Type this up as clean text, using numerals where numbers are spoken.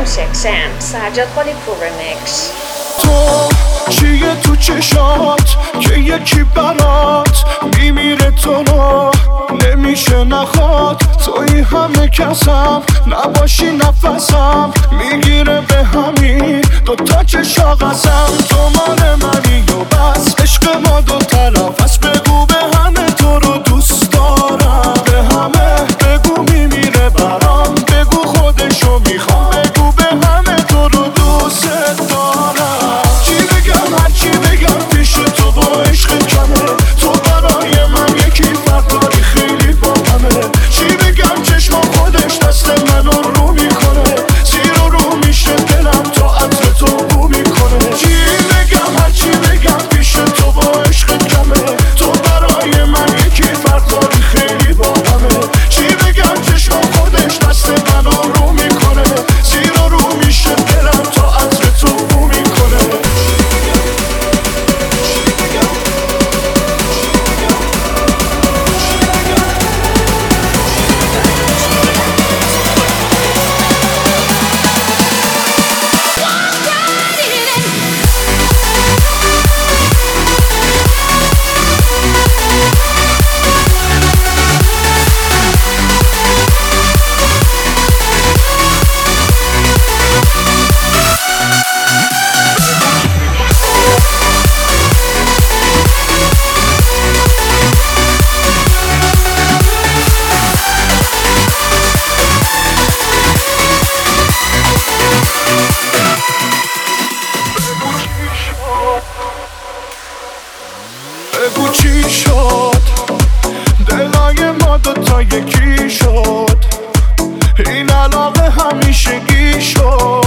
سکسن سجاد خالی پور رمیکس. تو چیه تو چشات که یکی برات میمیره تو رو نمیشه نخواد توی همه کسم نباشی نفسم میگیره به همین دوتا چشا قسم تو مال منی و بس عشق ما دو طرف از بگو به همه تو رو دوست دارم به همه بگو میمیره برام بگو خودشو میخوام بگو به همه تو رو دوست دارم چی بگم هرچی بگم پیش تو با عشق کمه تو برای من یکی فرق داری خیلی با همه چی بگم چشم خودش دست منو رو میکنه زیر و رو میشه دلم تا عطر تو بو میکنه چی بگم هرچی بگم پیش تو با عشق کمه تو برای من یکی فرق داری خیلی با همه چی بگم چشم خودش دست منو رو میکنه زیر و رو میشه دلم تا عطر تو بو میکنه بگو چی شد دلای ما دوتا یکی شد این علاقه همیشگی شد